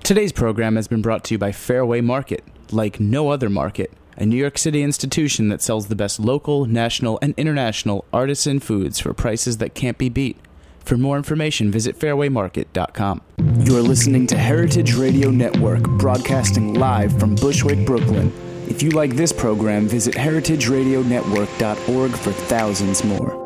Today's program has been brought to you by Fairway Market, like no other market, a New York City institution that sells the best local, national, and international artisan foods for prices that can't be beat. For more information, visit fairwaymarket.com. You're listening to Heritage Radio Network, broadcasting live from Bushwick, Brooklyn. If you like this program, visit heritageradionetwork.org for thousands more.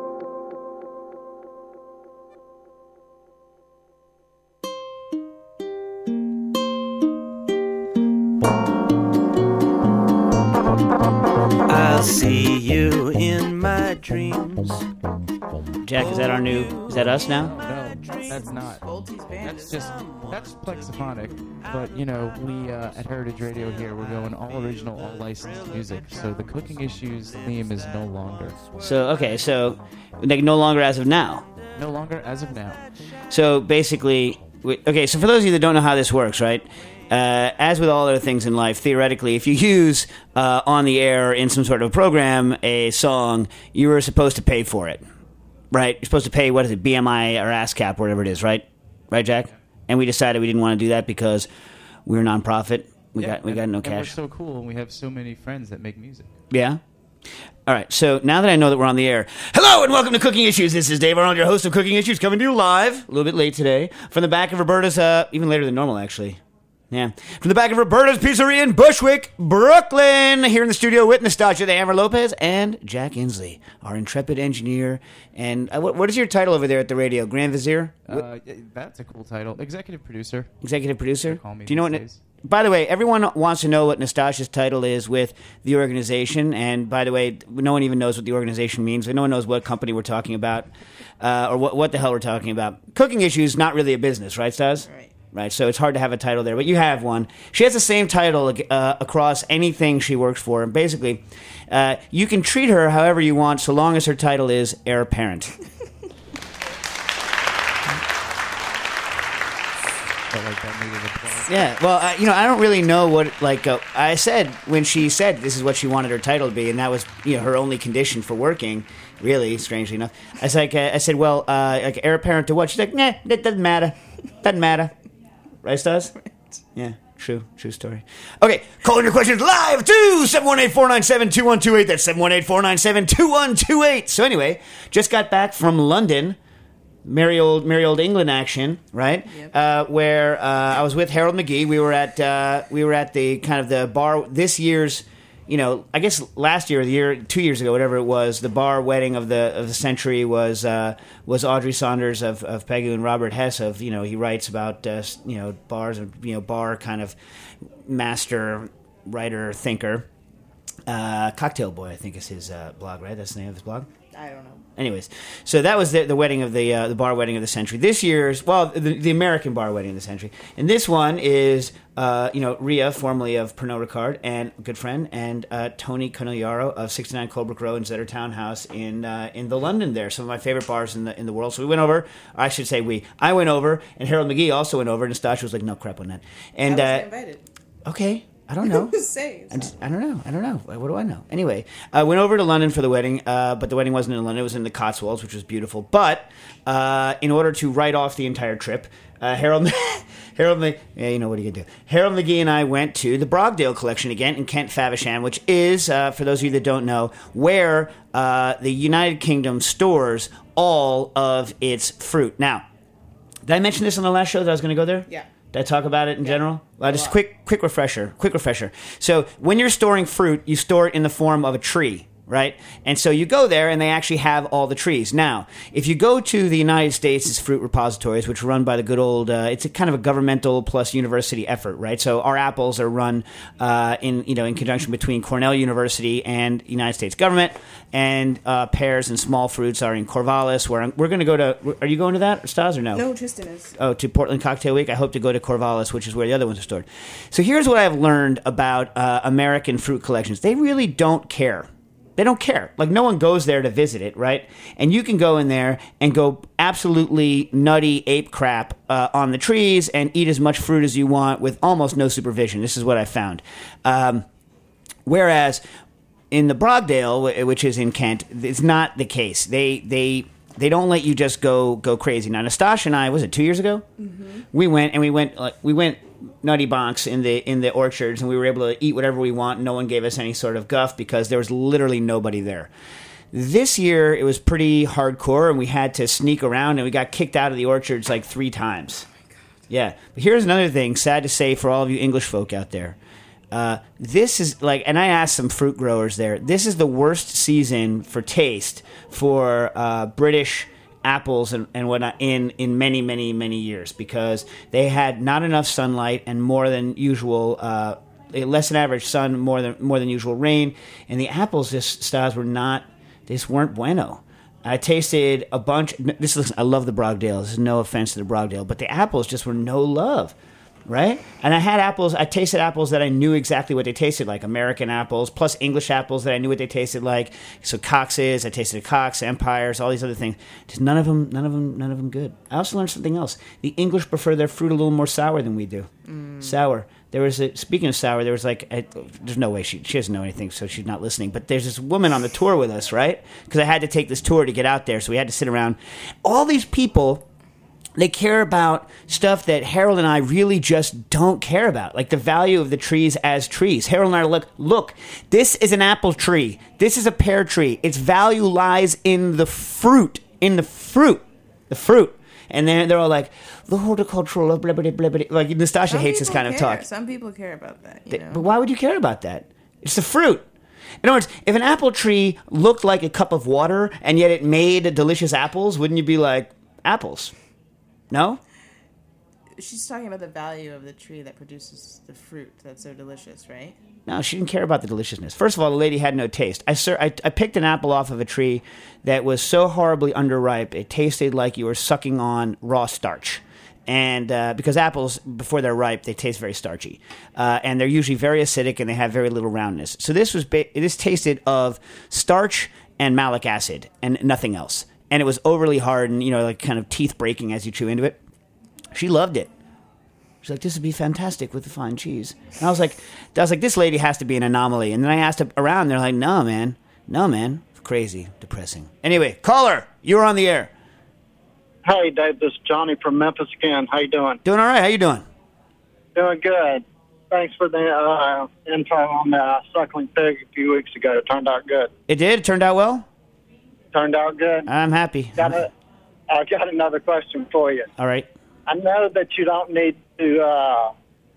I'll see you in my dreams. Jack, is that us now? No, that's not. That's Plexiphonic. But, we at Heritage Radio here, we're going all original, all licensed music. So the Cooking Issues theme is no longer. So like no longer as of now. No longer as of now. So basically, so for those of you that don't know how this works, right? As with all other things in life, theoretically, if you use on the air in some sort of program a song, you are supposed to pay for it, right? You're supposed to pay, what is it, BMI or ASCAP, whatever it is, right? Right, Jack? And we decided we didn't want to do that because we're a nonprofit. We got no cash. And we're so cool, and we have so many friends that make music. Yeah? All right, so now that I know that we're on the air, hello and welcome to Cooking Issues. This is Dave Arnold, your host of Cooking Issues, coming to you live, a little bit late today, from the back of Roberta's, even later than normal, actually. Yeah. From the back of Roberta's Pizzeria in Bushwick, Brooklyn. Here in the studio with Nastasia de Amber Lopez and Jack Inslee, our intrepid engineer. And what is your title over there at the radio? Grand Vizier? That's a cool title. Executive producer. Executive producer? Call me Do you know what? days. By the way, everyone wants to know what Nastasia's title is with the organization. And by the way, no one even knows what the organization means. No one knows what company we're talking about or what the hell we're talking about. Cooking Issues, not really a business, right, Stas? Right, so it's hard to have a title there, but you have one. She has the same title across anything she works for, and basically, you can treat her however you want, so long as her title is heir apparent. Yeah, well, I don't really know what, I said, when she said this is what she wanted her title to be, and that was, her only condition for working, really, strangely enough. I said, heir apparent to what? She's like, nah, that doesn't matter. Doesn't matter. Right, Stas? Right. Yeah, true story. Okay, call in your questions live to 718-497-2128. That's 718-497-2128. So anyway, just got back from London, merry old England action, right? Yep. Where I was with Harold McGee. We were at the kind of the bar this year's. I guess last year, 2 years ago, whatever it was, the bar wedding of the century was Audrey Saunders of Pegu and Robert Hess of he writes about bars and bar kind of master writer thinker. Cocktail Boy, I think is his blog, right? That's the name of his blog. I don't know. Anyways, so that was the wedding of the bar wedding of the century. This year's, the American bar wedding of the century, and this one is Ria, formerly of Pernod Ricard, and a good friend, and Tony Conigliaro of 69 Colebrook Road in Zetter Townhouse in the London there. Some of my favorite bars in the world. So we went over. Or I should say we. I went over, and Harold McGee also went over. And Nastasia was like, "No crap on that." And I was invited. Okay. I don't know. I don't know. What do I know? Anyway, I went over to London for the wedding, but the wedding wasn't in London. It was in the Cotswolds, which was beautiful. But in order to write off the entire trip, Harold McGee and I went to the Brogdale Collection again in Kent Faversham, which is, for those of you that don't know, where the United Kingdom stores all of its fruit. Now, did I mention this on the last show that I was going to go there? Yeah. Did I talk about it in general? Just quick refresher. So when you're storing fruit, you store it in the form of a tree, right? And so you go there, and they actually have all the trees. Now, if you go to the United States' fruit repositories, which are run by the good old, it's a kind of a governmental plus university effort, right? So our apples are run in conjunction between Cornell University and the United States government, and pears and small fruits are in Corvallis. Where we're going to go to. Are you going to that, Stas, or no? No, Tristan is. Oh, to Portland Cocktail Week. I hope to go to Corvallis, which is where the other ones are stored. So here's what I've learned about American fruit collections. They really don't care. They don't care. Like, no one goes there to visit it, right? And you can go in there and go absolutely nutty ape crap on the trees and eat as much fruit as you want with almost no supervision. This is what I found. Whereas in the Brogdale, which is in Kent, it's not the case. They don't let you just go crazy. Now, Nastasia and I, was it 2 years ago? Mm-hmm. We went nutty bonks in the orchards, and we were able to eat whatever we want. No one gave us any sort of guff because there was literally nobody there. This year, it was pretty hardcore, and we had to sneak around, and we got kicked out of the orchards like 3 times. Yeah. But here's another thing, sad to say for all of you English folk out there. This is like, and I asked some fruit growers there, this is the worst season for taste for British apples and whatnot in many, many, many years, because they had not enough sunlight and more than usual, less than average sun, more than usual rain, and the apples styles were not, they just weren't bueno. I tasted a bunch. I love the Brogdale. This is no offense to the Brogdale, but the apples just were no love, right? And I had apples. I tasted apples that I knew exactly what they tasted like. American apples, plus English apples that I knew what they tasted like. So Cox's, I tasted Cox, Empires, all these other things. Just none of them good. I also learned something else. The English prefer their fruit a little more sour than we do. Sour. Speaking of sour, there was there's no way she doesn't know anything, so she's not listening. But there's this woman on the tour with us, right? Because I had to take this tour to get out there, so we had to sit around. All these people, they care about stuff that Harold and I really just don't care about, like the value of the trees as trees. Harold and I are look, this is an apple tree. This is a pear tree. Its value lies in the fruit, the fruit. And then they're all like, the horticultural, blah, blah, blah, blah. Like, Nastasha hates this kind of talk. Some people care about that, But why would you care about that? It's the fruit. In other words, if an apple tree looked like a cup of water and yet it made delicious apples, wouldn't you be like, apples? No? She's talking about the value of the tree that produces the fruit that's so delicious, right? No, she didn't care about the deliciousness. First of all, the lady had no taste. I picked an apple off of a tree that was so horribly underripe, it tasted like you were sucking on raw starch. And because apples, before they're ripe, they taste very starchy. And they're usually very acidic, and they have very little roundness. So this tasted of starch and malic acid and nothing else. And it was overly hard and, like kind of teeth-breaking as you chew into it. She loved it. She's like, this would be fantastic with the fine cheese. And I was like, this lady has to be an anomaly. And then I asked around, they're like, no, man. Crazy, depressing. Anyway, caller, you're on the air. Hey, Dave, this is Johnny from Memphis again. How you doing? Doing all right. How you doing? Doing good. Thanks for the info on the suckling pig a few weeks ago. It turned out good. It did? It turned out well? Turned out good. I'm happy. I got another question for you. All right. I know that you don't need to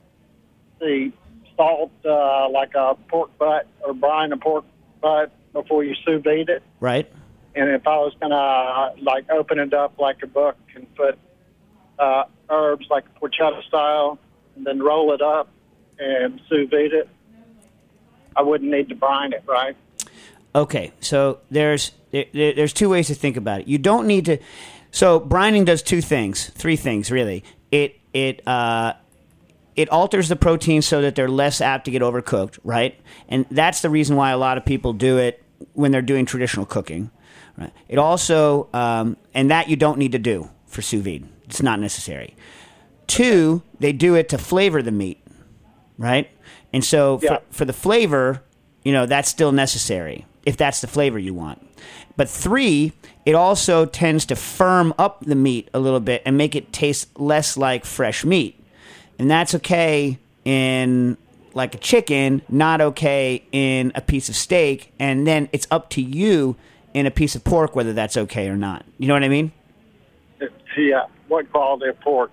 salt like a pork butt or brine a pork butt before you sous vide it. Right. And if I was going to open it up like a book and put herbs like porchetta style and then roll it up and sous vide it, I wouldn't need to brine it, right? Okay, so there's 2 ways to think about it. You don't need to. So brining does 3 things really. It alters the protein so that they're less apt to get overcooked, right? And that's the reason why a lot of people do it when they're doing traditional cooking. Right. It also, and that you don't need to do for sous vide. It's not necessary. 2, they do it to flavor the meat, right? And so for the flavor, that's still necessary if that's the flavor you want. But 3, it also tends to firm up the meat a little bit and make it taste less like fresh meat. And that's okay in like a chicken, not okay in a piece of steak. And then it's up to you in a piece of pork whether that's okay or not. You know what I mean? Yeah. What quality of pork?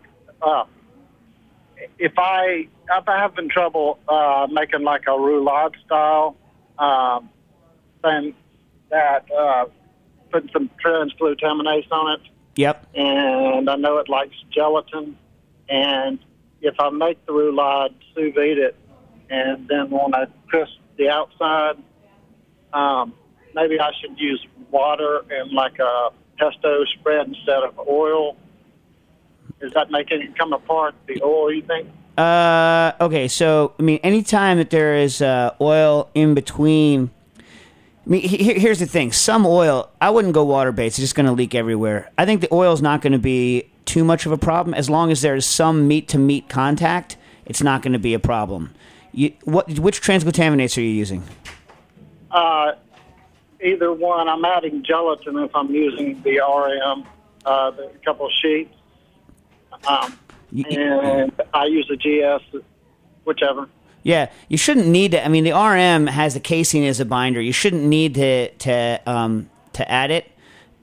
If I having trouble making like a roulade style, then that putting some transglutaminase on it. Yep. And I know it likes gelatin. And if I make the roulade, sous vide it, and then want to crisp the outside, maybe I should use water and like a pesto spread instead of oil. Is that making it come apart, the oil, you think? Okay, so, anytime that there is oil in between... here's the thing. Some oil, I wouldn't go water-based. It's just going to leak everywhere. I think the oil is not going to be too much of a problem. As long as there's some meat-to-meat contact, it's not going to be a problem. Which transglutaminates are you using? Either one. I'm adding gelatin if I'm using the RM, the couple of sheets. and I use the GS, whichever. Yeah, you shouldn't need to. I mean, the RM has the casein as a binder. You shouldn't need to add it.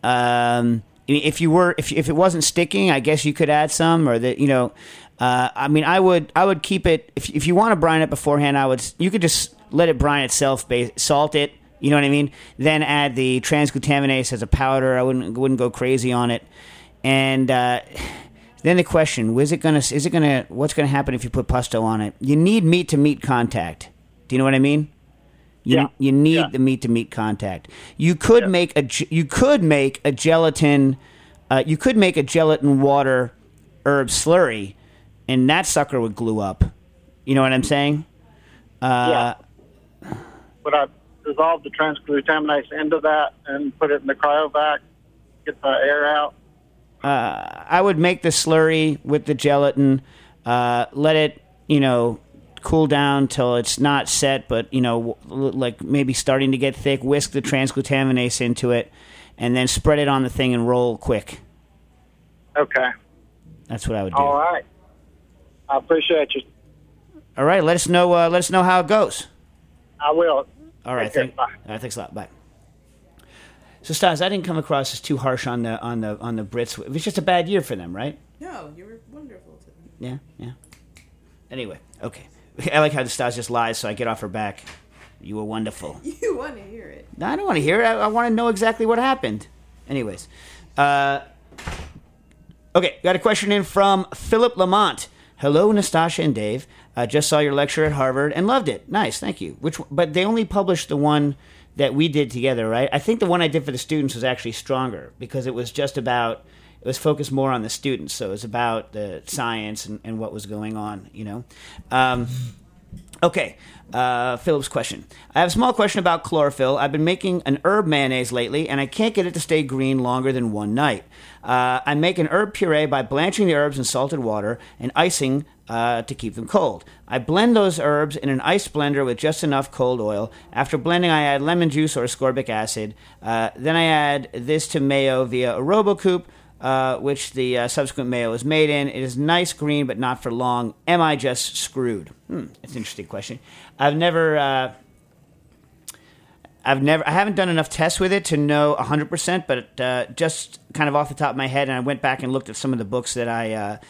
If it wasn't sticking, I guess you could add some, or that, you know. I mean, I would keep it if you want to brine it beforehand. You could just let it brine itself, salt it. You know what I mean? Then add the transglutaminase as a powder. I wouldn't go crazy on it. And then the question: what's going to happen if you put Pusto on it? You need meat to meat contact. Do you know what I mean? You need the meat to meat contact. You could make a gelatin. You could make a gelatin water herb slurry, and that sucker would glue up. You know what I'm saying? Would I dissolve the transglutaminase into that and put it in the cryovac, get the air out? I would make the slurry with the gelatin, let it, cool down till it's not set, but, like maybe starting to get thick, whisk the transglutaminase into it, and then spread it on the thing and roll quick. Okay. That's what I would do. All right. I appreciate you. All right, let us know how it goes. I will. All right, Bye. Thanks a lot. Bye. So, Stas, I didn't come across as too harsh on the Brits. It was just a bad year for them, right? No, you were wonderful to them. Yeah. Anyway, okay. I like how Stas just lies, so I get off her back. You were wonderful. You want to hear it? No, I don't want to hear it. I want to know exactly what happened. Anyways, okay. Got a question in from Philip Lamont. Hello, Nastasha and Dave. Just saw your lecture at Harvard and loved it. Nice, thank you. But they only published the one that we did together, right? I think the one I did for the students was actually stronger because it was focused more on the students. So it was about the science and what was going on, Okay, Philip's question. I have a small question about chlorophyll. I've been making an herb mayonnaise lately, and I can't get it to stay green longer than one night. I make an herb puree by blanching the herbs in salted water and icing to keep them cold. I blend those herbs in an ice blender with just enough cold oil. After blending, I add lemon juice or ascorbic acid. Then I add this to mayo via a RoboCoupe, which the subsequent mayo is made in. It is nice green, but not for long. Am I just screwed? That's an interesting question. I haven't done enough tests with it to know 100%, but just kind of off the top of my head, and I went back and looked at some of the books that I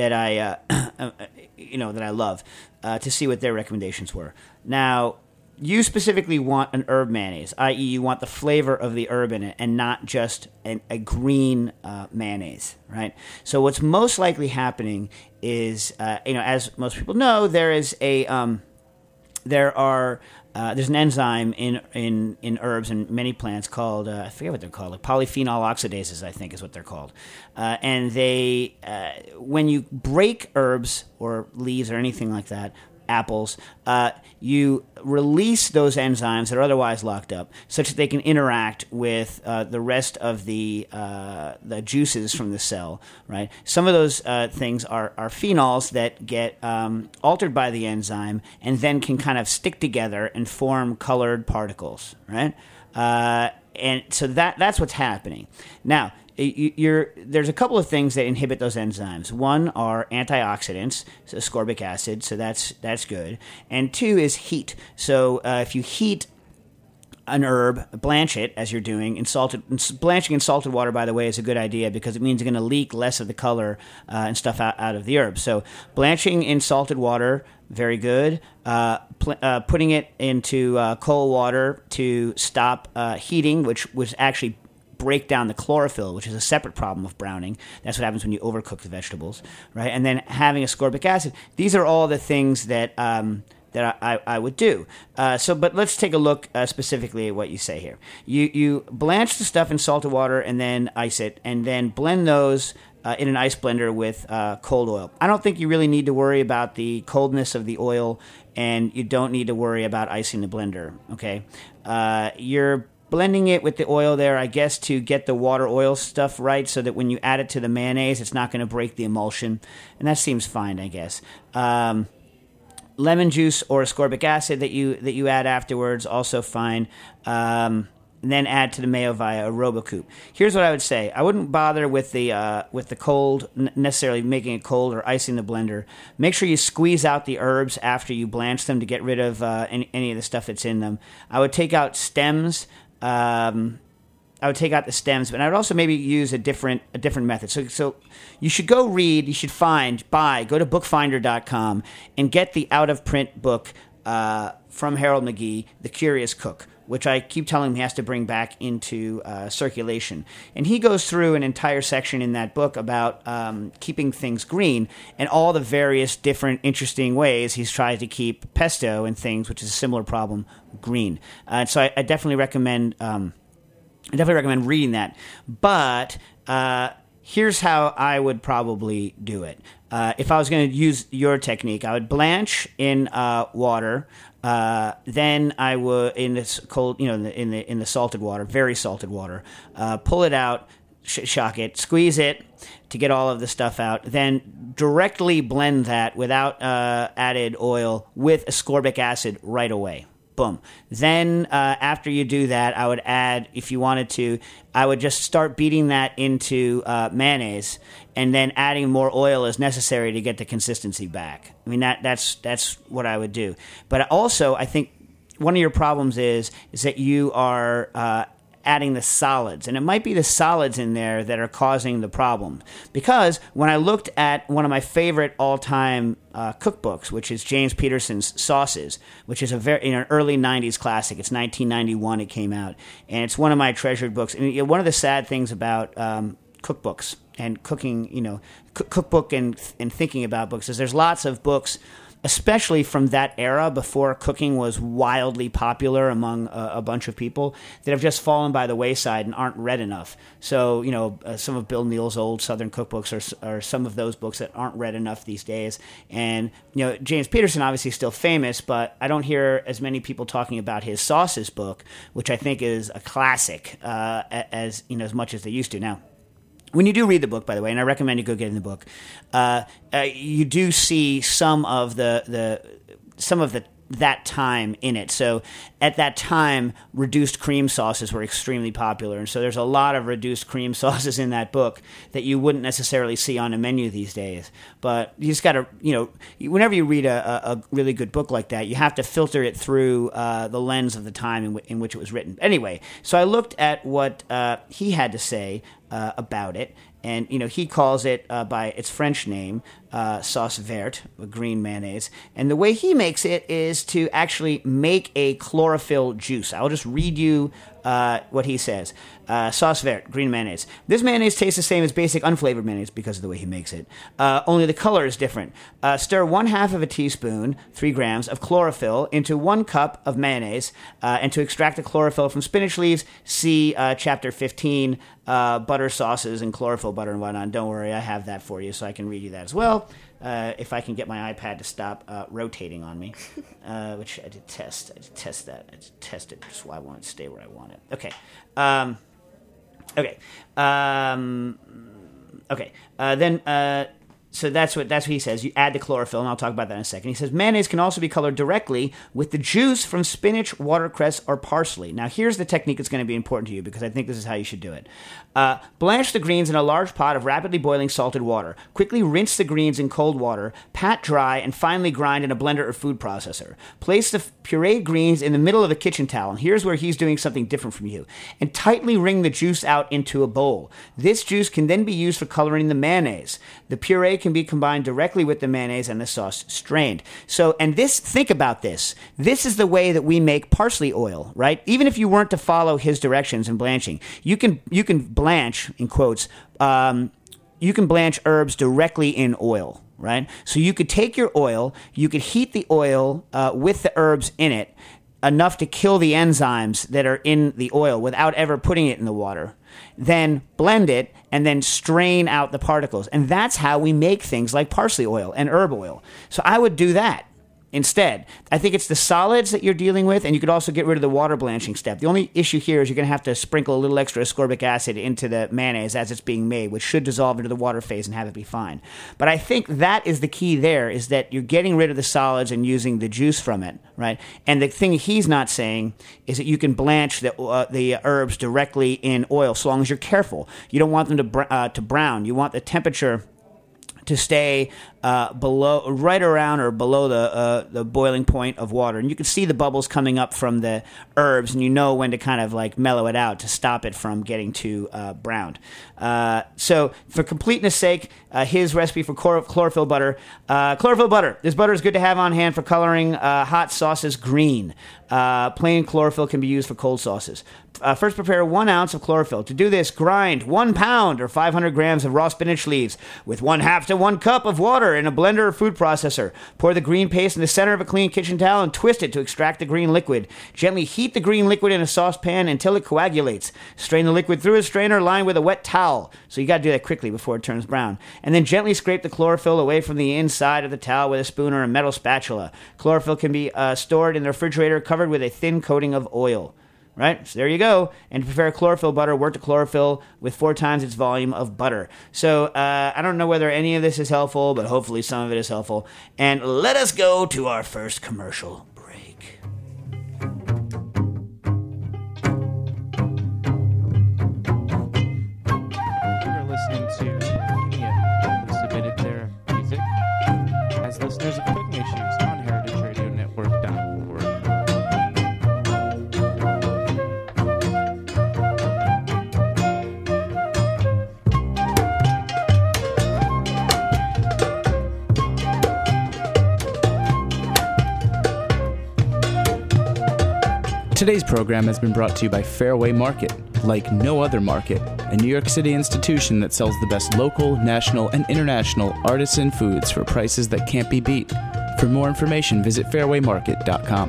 love to see what their recommendations were. Now, you specifically want an herb mayonnaise, i.e., you want the flavor of the herb in it, and not just a green mayonnaise, right? So what's most likely happening is, as most people know, there's an enzyme in herbs and many plants called, I forget what they're called, like polyphenol oxidases, I think is what they're called. And they, when you break herbs or leaves or anything like that, apples, you release those enzymes that are otherwise locked up such that they can interact with the rest of the juices from the cell, right? Some of those things are phenols that get altered by the enzyme and then can kind of stick together and form colored particles, right? And so that's what's happening. Now, there's a couple of things that inhibit those enzymes. One are antioxidants, so ascorbic acid, so that's good. And two is heat. So if you heat an herb, blanch it as you're doing. Blanching in salted water, by the way, is a good idea because it means you're going to leak less of the color and stuff out of the herb. So blanching in salted water, very good. Putting it into cold water to stop heating, which was actually break down the chlorophyll, which is a separate problem of browning. That's what happens when you overcook the vegetables, right? And then having ascorbic acid. These are all the things that I would do. But let's take a look specifically at what you say here. You blanch the stuff in salted water and then ice it, and then blend those in an ice blender with cold oil. I don't think you really need to worry about the coldness of the oil, and you don't need to worry about icing the blender, okay? You're blending it with the oil there, I guess, to get the water-oil stuff right so that when you add it to the mayonnaise, it's not going to break the emulsion. And that seems fine, I guess. Lemon juice or ascorbic acid that you add afterwards, also fine. and then add to the mayo via a RoboCoupe. Here's what I would say: I wouldn't bother with the cold, necessarily making it cold or icing the blender. Make sure you squeeze out the herbs after you blanch them to get rid of any of the stuff that's in them. I would take out stems. I would take out the stems, but I would also maybe use a different method. So you should go read. You should go to bookfinder.com and get the out of print book from Harold McGee, The Curious Cook, which I keep telling him he has to bring back into circulation. And he goes through an entire section in that book about keeping things green and all the various different interesting ways he's tried to keep pesto and things, which is a similar problem, green. So I definitely recommend reading that. But here's how I would probably do it. If I was going to use your technique, I would blanch in water. Then I would, in this cold, in the salted water, very salted water, pull it out, shock it, squeeze it to get all of the stuff out. Then directly blend that without added oil with ascorbic acid right away. Boom. Then after you do that, I would add, if you wanted to, I would just start beating that into mayonnaise and then adding more oil as necessary to get the consistency back. I mean, that's what I would do. But also, I think one of your problems is that you are adding the solids. And it might be the solids in there that are causing the problem. Because when I looked at one of my favorite all-time cookbooks, which is James Peterson's Sauces, which is an early 90s classic. It's 1991 it came out. And it's one of my treasured books. And one of the sad things about cookbooks and cooking, cookbook and thinking about books is there's lots of books, especially from that era before cooking was wildly popular among a bunch of people, that have just fallen by the wayside and aren't read enough. So, some of Bill Neal's old Southern cookbooks are some of those books that aren't read enough these days. And, James Peterson obviously is still famous, but I don't hear as many people talking about his Sauces book, which I think is a classic as much as they used to. Now, when you do read the book, by the way, and I recommend you go get in the book, you do see some of that time in it. So at that time, reduced cream sauces were extremely popular, and so there's a lot of reduced cream sauces in that book that you wouldn't necessarily see on a menu these days. But you just got to, whenever you read a really good book like that, you have to filter it through the lens of the time in which it was written. Anyway, so I looked at what he had to say about it. And, he calls it by its French name, sauce verte, green mayonnaise. And the way he makes it is to actually make a chlorophyll juice. I'll just read you what he says. Sauce verte, green mayonnaise. This mayonnaise tastes the same as basic unflavored mayonnaise because of the way he makes it. Only the color is different. Stir 1/2 of a teaspoon, 3 grams, of chlorophyll into 1 cup of mayonnaise. And to extract the chlorophyll from spinach leaves, see Chapter 15, butter sauces and chlorophyll butter and whatnot. Don't worry, I have that for you, so I can read you that as well. If I can get my iPad to stop rotating on me, which I detest. I detest that. I detest it. That's why I want it to stay where I want it. Okay. So that's what he says. You add the chlorophyll, and I'll talk about that in a second. He says mayonnaise can also be colored directly with the juice from spinach, watercress, or parsley. Now, here's the technique that's going to be important to you because I think this is how you should do it. Blanch the greens in a large pot of rapidly boiling salted water. Quickly rinse the greens in cold water, pat dry, and finally grind in a blender or food processor. Place the pureed greens in the middle of a kitchen towel, and here's where he's doing something different from you, and tightly wring the juice out into a bowl. This juice can then be used for coloring the mayonnaise. The puree can be combined directly with the mayonnaise and the sauce strained. So, and this, think about this. This is the way that we make parsley oil, right? Even if you weren't to follow his directions in blanching, you can blanch, in quotes, you can blanch herbs directly in oil, right? So you could take your oil, you could heat the oil with the herbs in it enough to kill the enzymes that are in the oil without ever putting it in the water. Then blend it and then strain out the particles. And that's how we make things like parsley oil and herb oil. So I would do that. instead. I think it's the solids that you're dealing with, and you could also get rid of the water blanching step. The only issue here is you're going to have to sprinkle a little extra ascorbic acid into the mayonnaise as it's being made, which should dissolve into the water phase and have it be fine. But I think that is the key there, is that you're getting rid of the solids and using the juice from it, right? And the thing he's not saying is that you can blanch the herbs directly in oil, so long as you're careful. You don't want them to brown. You want the temperature to stay below, right around or below the boiling point of water, and you can see the bubbles coming up from the herbs, and you know when to kind of like mellow it out to stop it from getting too browned. So, for completeness' sake, his recipe for chlorophyll butter. Chlorophyll butter. This butter is good to have on hand for coloring hot sauces green. Plain chlorophyll can be used for cold sauces. First, prepare 1 ounce of chlorophyll. To do this, grind 1 pound or 500 grams of raw spinach leaves with 1/2 to 1 cup of water in a blender or food processor. Pour the green paste in the center of a clean kitchen towel and twist it to extract the green liquid. Gently heat the green liquid in a saucepan until it coagulates. Strain the liquid through a strainer lined with a wet towel. So you got to do that quickly before it turns brown. And then gently scrape the chlorophyll away from the inside of the towel with a spoon or a metal spatula. Chlorophyll can be stored in the refrigerator covered with a thin coating of oil. Right? So there you go. And to prepare chlorophyll butter, work the chlorophyll with 4 times its volume of butter. So I don't know whether any of this is helpful, but hopefully some of it is helpful. And let us go to our first commercial break. You're listening to Ian, who submitted their music as listeners of Cooking Issues on heritageradionetwork.org. Today's program has been brought to you by Fairway Market, like no other market, a New York City institution that sells the best local, national, and international artisan foods for prices that can't be beat. For more information, visit fairwaymarket.com.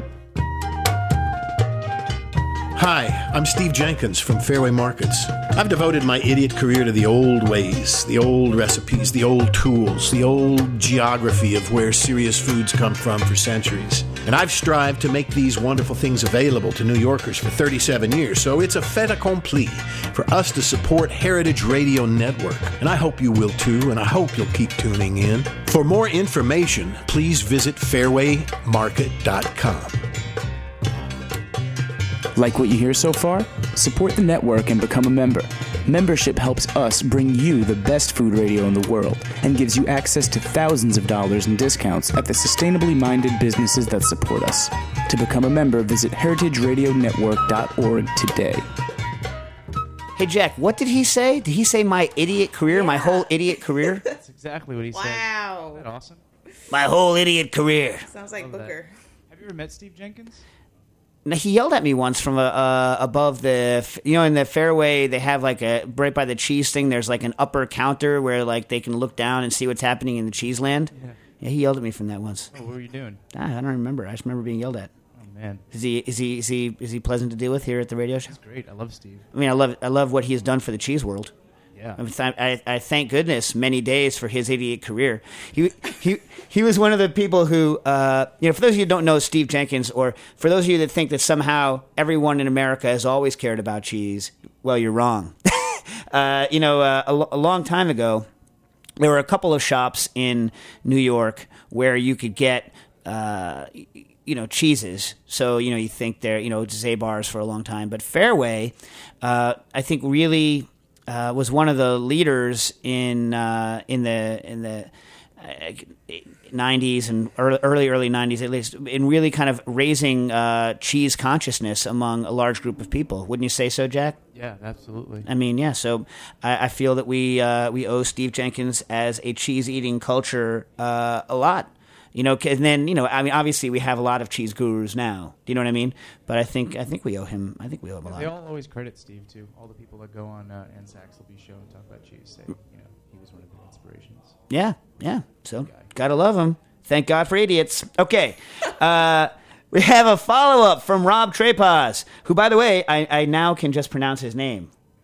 Hi, I'm Steve Jenkins from Fairway Markets. I've devoted my idiot career to the old ways, the old recipes, the old tools, the old geography of where serious foods come from for centuries. And I've strived to make these wonderful things available to New Yorkers for 37 years, so it's a fait accompli for us to support Heritage Radio Network. And I hope you will too, and I hope you'll keep tuning in. For more information, please visit fairwaymarket.com. Like what you hear so far? Support the network and become a member. Membership helps us bring you the best food radio in the world and gives you access to thousands of dollars in discounts at the sustainably minded businesses that support us. To become a member, visit heritageradionetwork.org today. Hey, Jack, what did he say? Did he say my idiot career, my whole idiot career? That's exactly what he said. Wow. Isn't that awesome? My whole idiot career. Sounds like Booker. Have you ever met Steve Jenkins? Now, he yelled at me once from above the, in the Fairway, they have like right by the cheese thing, there's like an upper counter where like they can look down and see what's happening in the cheese land. Yeah, he yelled at me from that once. Oh, what were you doing? I don't remember. I just remember being yelled at. Oh, man. Is he pleasant to deal with here at the radio show? He's great. I love Steve. I mean, I love what he has done for the cheese world. Yeah. I thank goodness many days for his idiot career. He was one of the people who, for those of you who don't know Steve Jenkins, or for those of you that think that somehow everyone in America has always cared about cheese, well, you're wrong. A long time ago, there were a couple of shops in New York where you could get, cheeses. So, you think they're, Zabar's for a long time. But Fairway, I think really... was one of the leaders in the 90s and early 90s, at least, in really kind of raising cheese consciousness among a large group of people. Wouldn't you say so, Jack? Yeah, absolutely. I mean, yeah. So I feel that we owe Steve Jenkins as a cheese eating culture a lot. And then obviously we have a lot of cheese gurus now. Do you know what I mean? But I think we owe him. I think we owe him a lot. They all always credit Steve too. All the people that go on Ann Saxelby's show and talk about cheese say, he was one of the inspirations. Yeah. So gotta love him. Thank God for idiots. Okay, we have a follow up from Rob Trepaz, who, by the way, I now can just pronounce his name.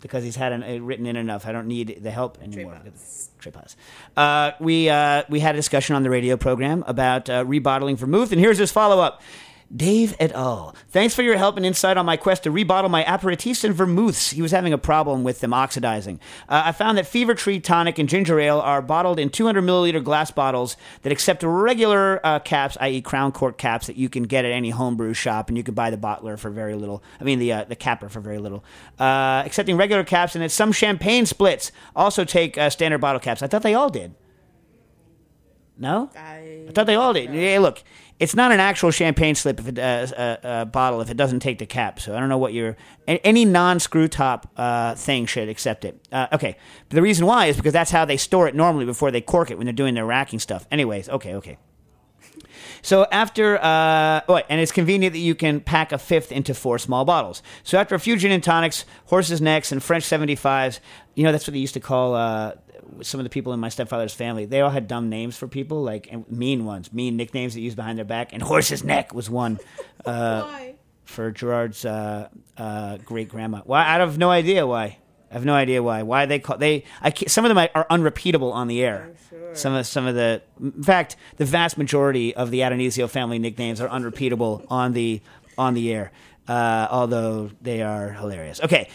because he's had it written in enough. I don't need the help anymore. Trepas. We had a discussion on the radio program about rebottling vermouth, and here's his follow-up. Dave et al. Thanks for your help and insight on my quest to rebottle my aperitifs and vermouths. He was having a problem with them oxidizing. I found that Fever Tree Tonic and Ginger Ale are bottled in 200 milliliter glass bottles that accept regular caps, i.e. crown cork caps that you can get at any homebrew shop, and you can buy the bottler for very little. I mean, the capper for very little. Accepting regular caps, and some champagne splits also take standard bottle caps. I thought they all did. No? I thought they all did. Yeah, look, it's not an actual champagne slip if it bottle if it doesn't take the cap. So I don't know what any non-screw top thing should accept it. Okay, but the reason why is because that's how they store it normally before they cork it when they're doing their racking stuff. Anyways, okay. So after, and it's convenient that you can pack a fifth into 4 small bottles. So after a few gin and tonics, horses' necks, and French 75s, that's what they used to call some of the people in my stepfather's family. They all had dumb names for people, like mean nicknames they used behind their back. And horse's neck was one for Gerard's great grandma. Why? I have no idea why. Why they call some of them are unrepeatable on the air. Sure. Some of the, in fact, the vast majority of the Adonisio family nicknames are unrepeatable on the air. Although they are hilarious. Okay,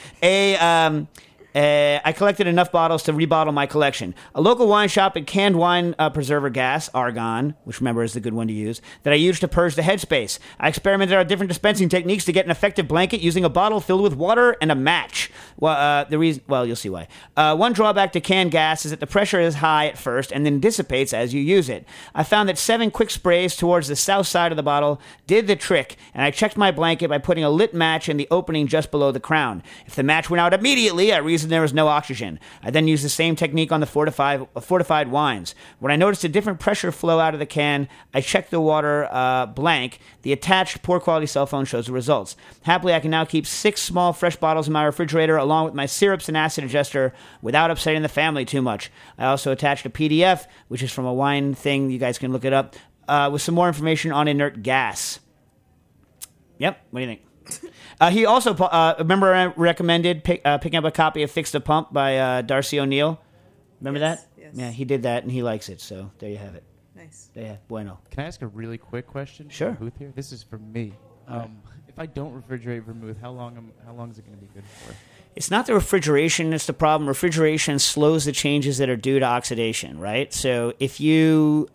I collected enough bottles to rebottle my collection. A local wine shop and canned wine preserver gas, Argon, which remember is the good one to use, that I used to purge the headspace. I experimented on different dispensing techniques to get an effective blanket using a bottle filled with water and a match. You'll see why. One drawback to canned gas is that the pressure is high at first and then dissipates as you use it. I found that 7 quick sprays towards the south side of the bottle did the trick, and I checked my blanket by putting a lit match in the opening just below the crown. If the match went out immediately, I reasoned there was no oxygen. I then used the same technique on the fortified wines. When I noticed a different pressure flow out of the can, I checked the water blank. The attached poor quality cell phone shows the results. Happily, I can now keep 6 small fresh bottles in my refrigerator along with my syrups and acid adjuster without upsetting the family too much. I also attached a PDF, which is from a wine thing. You guys can look it up, with some more information on inert gas. Yep. What do you think? He also, remember I recommended picking up a copy of Fix the Pump by Darcy O'Neill? Remember that? Yes. Yeah, he did that, and he likes it, so there you have it. Nice. Yeah, bueno. Can I ask a really quick question? Sure. Vermouth here? This is for me. If I don't refrigerate vermouth, how long is it going to be good for? It's not the refrigeration that's the problem. Refrigeration slows the changes that are due to oxidation, right? So if you,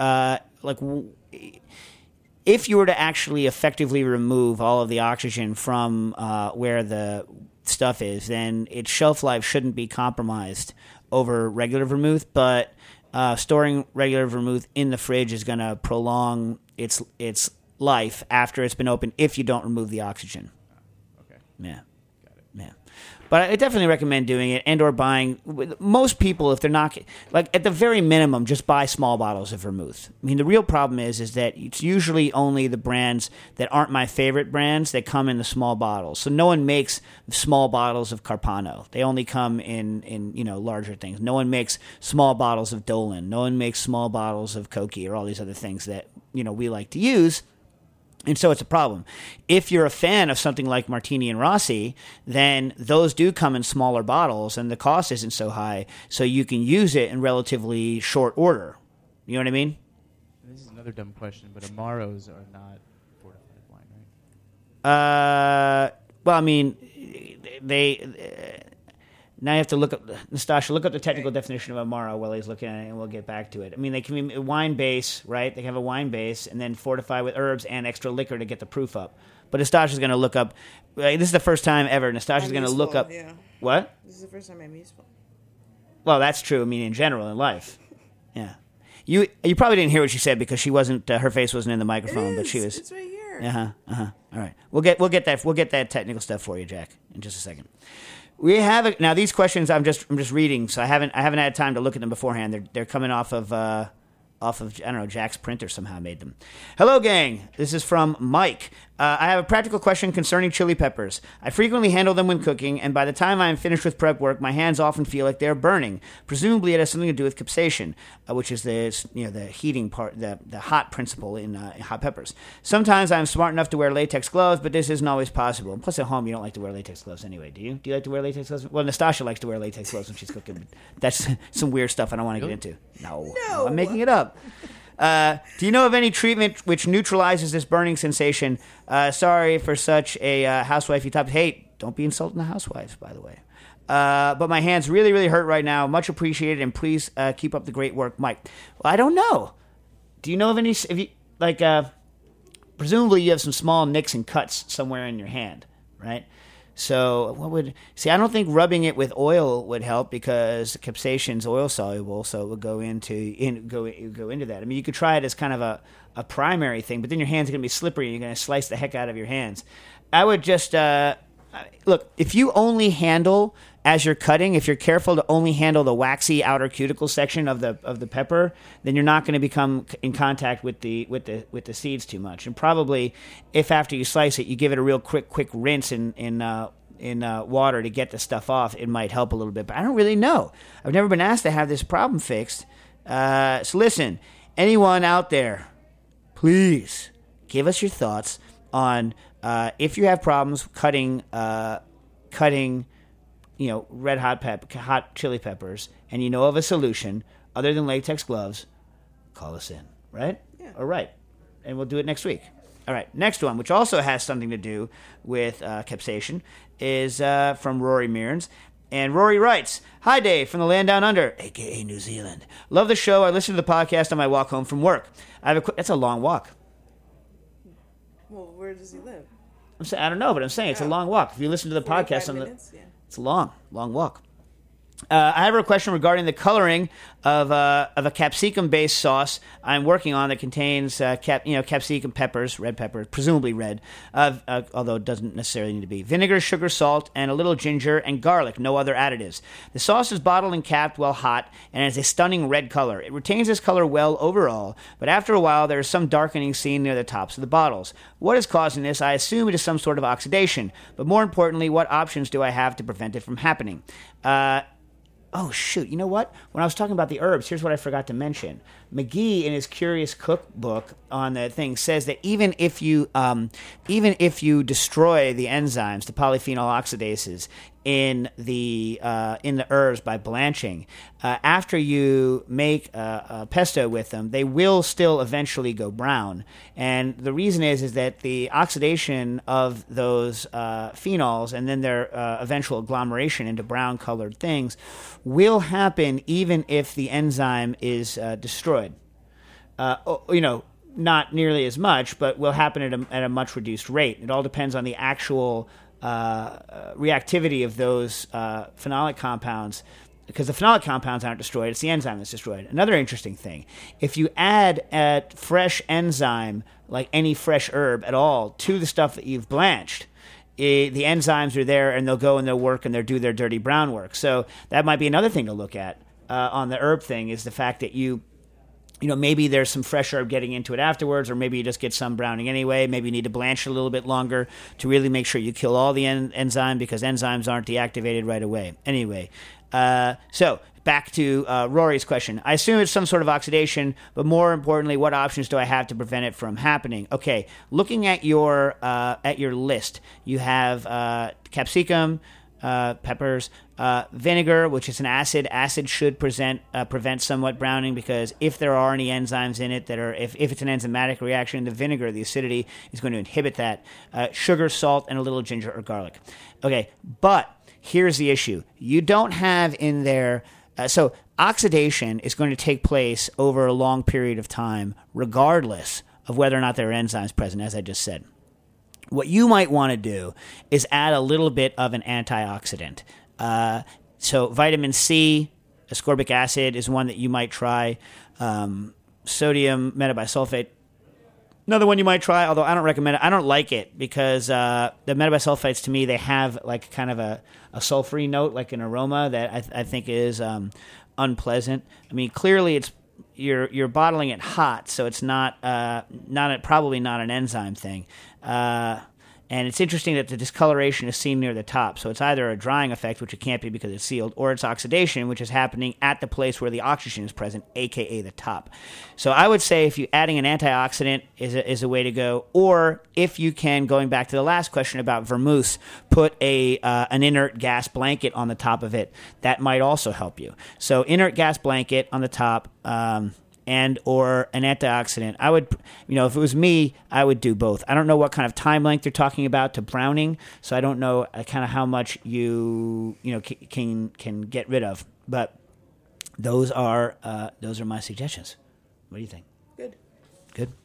if you were to actually effectively remove all of the oxygen from where the stuff is, then its shelf life shouldn't be compromised over regular vermouth. But storing regular vermouth in the fridge is going to prolong its life after it's been opened if you don't remove the oxygen. Okay. Yeah. Got it. Yeah. But I definitely recommend doing it and or buying. Most people, if they're not, at the very minimum, just buy small bottles of vermouth. I mean, the real problem is that it's usually only the brands that aren't my favorite brands that come in the small bottles. So no one makes small bottles of Carpano. They only come in larger things. No one makes small bottles of Dolan. No one makes small bottles of Koki or all these other things that we like to use. And so it's a problem. If you're a fan of something like Martini and Rossi, then those do come in smaller bottles and the cost isn't so high, so you can use it in relatively short order. You know what I mean? This is another dumb question, but Amaros are not fortified wine, right? Well, I mean, now you have to look up, Nastasha, look up the technical definition of Amaro while he's looking at it, and we'll get back to it. I mean, they can be a wine base, right? They can have a wine base and then fortify with herbs and extra liquor to get the proof up. But Nastasha's going to look up. This is the first time ever. Nastasha's going to look up. Yeah. What? This is the first time I'm useful. Well, that's true. I mean, in general, in life. Yeah. You probably didn't hear what she said because she wasn't. Her face wasn't in the microphone, but she was. It's right here. All right. We'll get that technical stuff for you, Jack, in just a second. We have now these questions. I'm just reading, so I haven't had time to look at them beforehand. They're coming off of I don't know, Jack's printer somehow made them. Hello, gang. This is from Mike. I have a practical question concerning chili peppers. I frequently handle them when cooking, and by the time I am finished with prep work, my hands often feel like they are burning. Presumably, it has something to do with capsaicin, which is the heating part, the hot principle in hot peppers. Sometimes I am smart enough to wear latex gloves, but this isn't always possible. Plus, at home, you don't like to wear latex gloves anyway, do you? Do you like to wear latex gloves? Well, Nastasha likes to wear latex gloves when she's cooking. That's some weird stuff I don't want to get into. No, I'm making it up. Do you know of any treatment which neutralizes this burning sensation? Sorry for such a housewifey topic. Hey, don't be insulting the housewives, by the way. But my hands really, really hurt right now. Much appreciated, and please keep up the great work, Mike. Well, I don't know. Do you know of any? If you presumably you have some small nicks and cuts somewhere in your hand, right? So I don't think rubbing it with oil would help because capsaicin's oil soluble, so it would go into that. I mean, you could try it as kind of a primary thing, but then your hands are going to be slippery and you're going to slice the heck out of your hands. I would just look, if you only handle as you're cutting, if you're careful to only handle the waxy outer cuticle section of the pepper, then you're not going to become in contact with the seeds too much. And probably, if after you slice it, you give it a real quick rinse in water to get the stuff off, it might help a little bit. But I don't really know. I've never been asked to have this problem fixed. So listen, anyone out there, please give us your thoughts on if you have problems cutting red hot chili peppers, and you know of a solution other than latex gloves, call us in, right? Yeah. All right. And we'll do it next week. All right. Next one, which also has something to do with capsaicin, is from Rory Mearns. And Rory writes, "Hi, Dave, from the land down under, a.k.a. New Zealand. Love the show. I listen to the podcast on my walk home from work. That's a long walk. Well, where does he live? I don't know, but I'm saying it's a long walk. If you listen to the podcast on minutes? Yeah. It's a long walk. I have a question regarding the coloring of a capsicum-based sauce I'm working on that contains capsicum peppers, red pepper, presumably red, although it doesn't necessarily need to be, vinegar, sugar, salt, and a little ginger and garlic, no other additives. The sauce is bottled and capped while hot and has a stunning red color. It retains this color well overall, but after a while there is some darkening seen near the tops of the bottles. What is causing this? I assume it is some sort of oxidation, but more importantly, what options do I have to prevent it from happening? Oh, shoot. You know what? When I was talking about the herbs, here's what I forgot to mention. McGee, in his Curious Cookbook on the thing, says that even if you destroy the enzymes, the polyphenol oxidases, in the herbs by blanching, after you make a pesto with them, they will still eventually go brown. And the reason is that the oxidation of those phenols and then their eventual agglomeration into brown-colored things will happen even if the enzyme is destroyed. Not nearly as much, but will happen at a much reduced rate. It all depends on the actual reactivity of those phenolic compounds, because the phenolic compounds aren't destroyed, it's the enzyme that's destroyed. Another interesting thing, if you add a fresh enzyme, like any fresh herb at all, to the stuff that you've blanched, the enzymes are there and they'll go and they'll work and they'll do their dirty brown work. So that might be another thing to look at on the herb thing, is the fact that maybe there's some fresh herb getting into it afterwards, or maybe you just get some browning anyway. Maybe you need to blanch it a little bit longer to really make sure you kill all the enzyme, because enzymes aren't deactivated right away. Anyway, so back to Rory's question. I assume it's some sort of oxidation, but more importantly, what options do I have to prevent it from happening? Okay, looking at your list, you have capsicum, peppers, vinegar, which is an acid. Acid should prevent somewhat browning, because if there are any enzymes in it if it's an enzymatic reaction, the vinegar, the acidity, is going to inhibit that. Sugar, salt, and a little ginger or garlic. Okay, but here's the issue. You don't have in there... so oxidation is going to take place over a long period of time, regardless of whether or not there are enzymes present, as I just said. What you might want to do is add a little bit of an antioxidant. So vitamin C, ascorbic acid is one that you might try. Sodium metabisulfate, another one you might try, although I don't recommend it. I don't like it because the metabisulfites, to me, they have like kind of a sulfury note, like an aroma that I think is unpleasant. I mean, clearly it's you're bottling it hot, so it's probably not an enzyme thing. And it's interesting that the discoloration is seen near the top. So it's either a drying effect, which it can't be because it's sealed, or it's oxidation, which is happening at the place where the oxygen is present, a.k.a. the top. So I would say if you adding an antioxidant is a way to go, or if you can, going back to the last question about vermouth, put an inert gas blanket on the top of it. That might also help you. So inert gas blanket on the top, and or an antioxidant. I would, if it was me, I would do both. I don't know what kind of time length you're talking about to browning, so I don't know kind of how much you can get rid of. But those are my suggestions. What do you think? Good.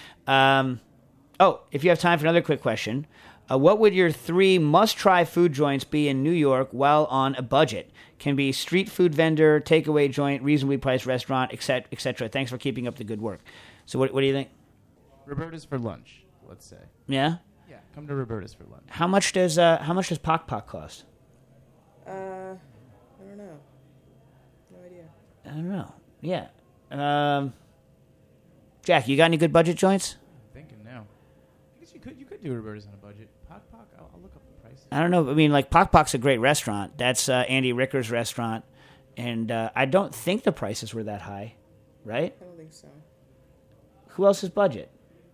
If you have time for another quick question, what would your 3 must-try food joints be in New York while on a budget? Can be street food vendor, takeaway joint, reasonably priced restaurant, etc. Thanks for keeping up the good work. So what do you think? Roberta's for lunch, let's say. Yeah? Yeah, come to Roberta's for lunch. How much does Pok Pok cost? I don't know. No idea. I don't know. Yeah. Jack, you got any good budget joints? I'm thinking now. I guess you could do Roberta's on a budget. Pok Pok, I'll look up the price. I don't know. I mean, like, Pok Pok's a great restaurant. That's Andy Ricker's restaurant. And I don't think the prices were that high, right? I don't think so. Who else's budget?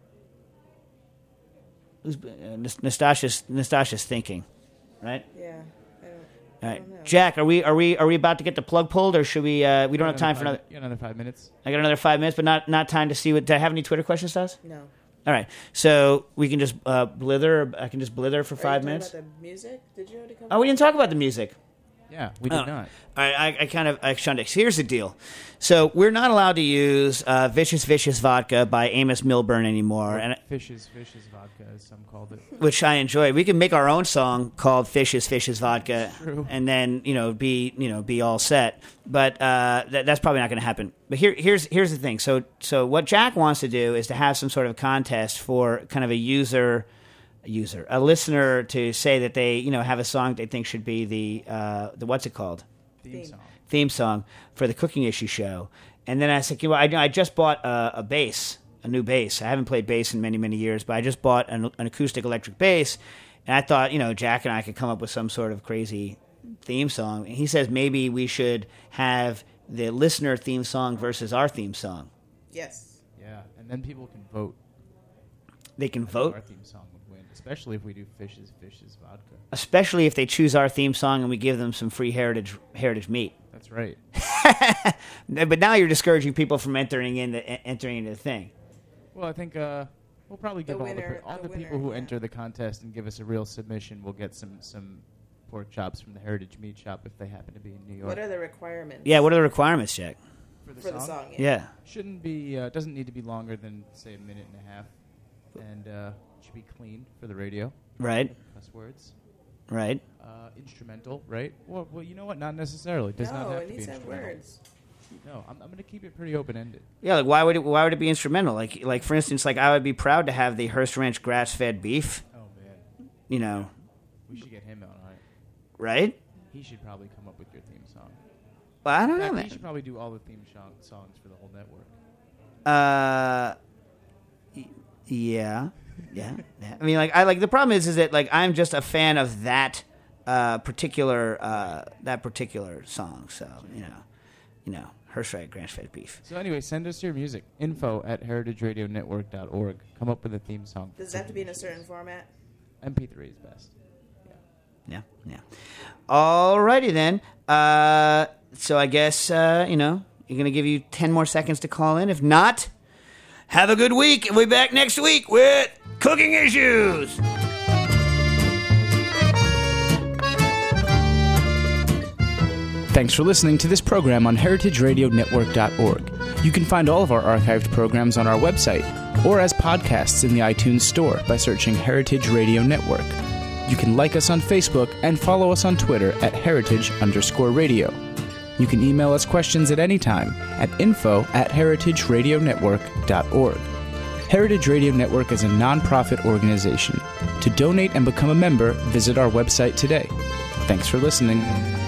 Who's Nastasha's thinking, right? Yeah. All right, I don't know. Jack, are we about to get the plug pulled, or should we? We don't have time for another. You got another 5 minutes. I got another 5 minutes, but not time to see what. Do I have any Twitter questions, Stas? No. All right, so we can just blither. I can just blither for Are you 5 talking minutes. about the music? Did you already come? Oh, we didn't talk about the music. Yeah, we did not. All right, I shunned it. Here's the deal. So we're not allowed to use Vicious Vodka by Amos Milburn anymore, and Fishes vodka, as some called it. which I enjoy. We can make our own song called Fishes Vodka, True. and then be all set. But that's probably not going to happen. But here's the thing. So what Jack wants to do is to have some sort of contest for kind of a listener to say that they have a song they think should be the what's it called? Theme song for the Cooking Issue show. And then I said, I just bought a new bass. I haven't played bass in many, many years, but I just bought an acoustic electric bass. And I thought, Jack and I could come up with some sort of crazy theme song. And he says maybe we should have the listener theme song versus our theme song. Yes. Yeah, and then people can vote. They can vote? Our theme song would win, especially if we do Fishes vodka. Especially if they choose our theme song and we give them some free heritage meat. That's right. But now you're discouraging people from entering into the thing. Well, I think we'll probably give all the winner, people who yeah. enter the contest and give us a real submission. We'll get some pork chops from the Heritage Meat Shop if they happen to be in New York. What are the requirements? Yeah, what are the requirements, Jack? for for the song? Yeah. Shouldn't be doesn't need to be longer than say a minute and a half, and should be clean for the radio. Right. Cuss words. Right. Instrumental, right? Well, you know what? Not necessarily. It does not No, have it to be needs to have instrumental. words. No, I'm going to keep it pretty open ended. Yeah, like why would it be instrumental? Like for instance, like I would be proud to have the Hearst Ranch grass-fed beef. Oh man, You know, we should get him on it. right? He should probably come up with your theme song. Well, I don't In know, fact, man. he should probably do all the theme songs for the whole network. Yeah. I mean, like the problem is that like I'm just a fan of that particular song. So you know, Hearst Ranch grass-fed beef. So anyway, send us your music. info@heritageradionetwork.org. Come up with a theme song. Does it have to be in a certain format? MP3 is best. Yeah. Alrighty then. So I guess you're gonna give you 10 more seconds to call in. If not, have a good week, and we'll be back next week with Cooking Issues. Thanks for listening to this program on heritageradionetwork.org. You can find all of our archived programs on our website or as podcasts in the iTunes Store by searching Heritage Radio Network. You can like us on Facebook and follow us on Twitter at @heritage_radio. You can email us questions at any time at info@heritageradionetwork.org. Heritage Radio Network is a non-profit organization. To donate and become a member, visit our website today. Thanks for listening.